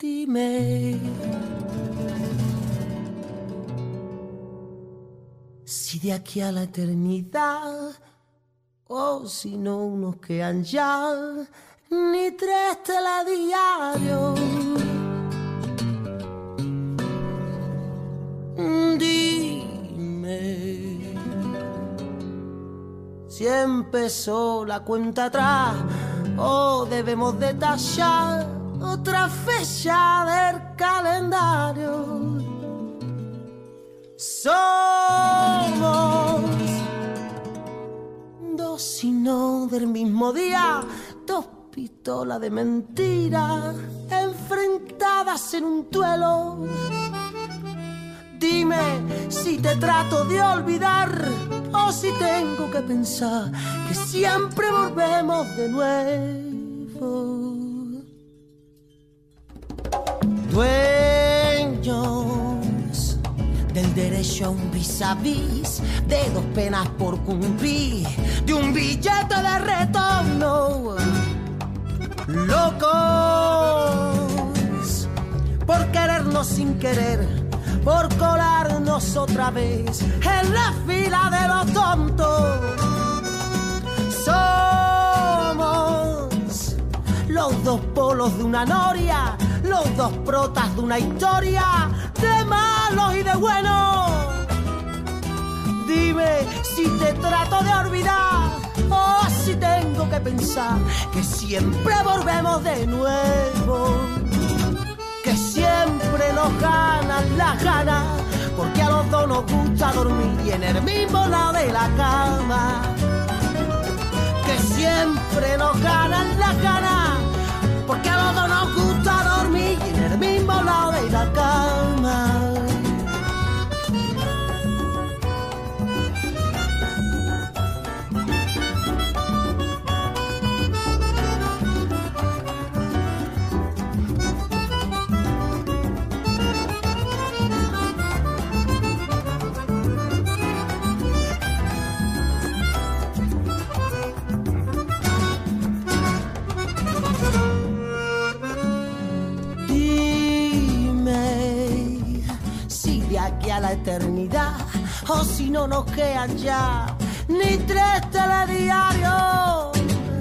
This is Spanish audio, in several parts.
Dime si de aquí a la eternidad o si no nos quedan ya ni 3 telediarios. Dime si empezó la cuenta atrás o debemos detallar otra fecha del calendario. Somos dos y no del mismo día, 2 pistolas de mentira enfrentadas en un duelo. Dime si te trato de olvidar o si tengo que pensar que siempre volvemos de nuevo. Dueños del derecho a un vis a vis, de 2 penas por cumplir, de un billete de retorno. Locos por querernos sin querer, por colarnos otra vez en la fila de los tontos. Somos los 2 polos de una noria, los 2 protas de una historia de malos y de buenos. Dime si te trato de olvidar o si tengo que pensar que siempre volvemos de nuevo, que siempre nos ganan las ganas, porque a los 2 nos gusta dormir en el mismo lado de la cama, que siempre nos ganan las ganas, porque a los 2 nos gusta dormir en el mismo lado de la cama. A la eternidad o si no nos quedan ya ni 3 telediarios.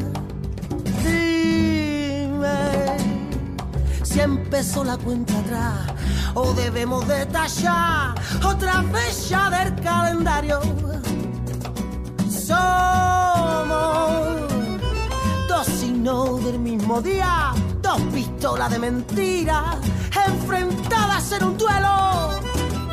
Dime si empezó la cuenta atrás o debemos detallar otra fecha del calendario. Somos 2 signos del mismo día, 2 pistolas de mentira enfrentadas en un duelo.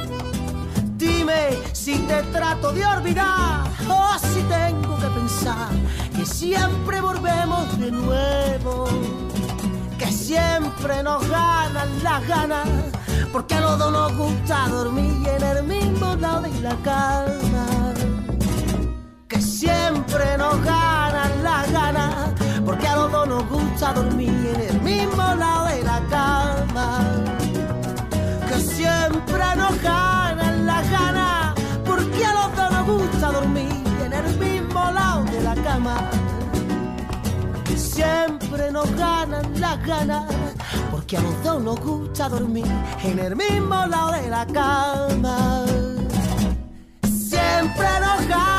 Dime si te trato de olvidar o si tengo que pensar que siempre volvemos de nuevo, que siempre nos ganan las ganas, porque a los 2 nos gusta dormir en el mismo lado de la cama, que siempre nos ganan las ganas, porque a los 2 nos gusta dormir en el mismo lado de la cama, que siempre nos ganan las ganas, porque a los 2 nos gusta dormir en el mismo lado de la cama, que siempre nos ganan las ganas, porque a los 2 nos gusta dormir en el mismo lado de la cama, siempre nos ganan.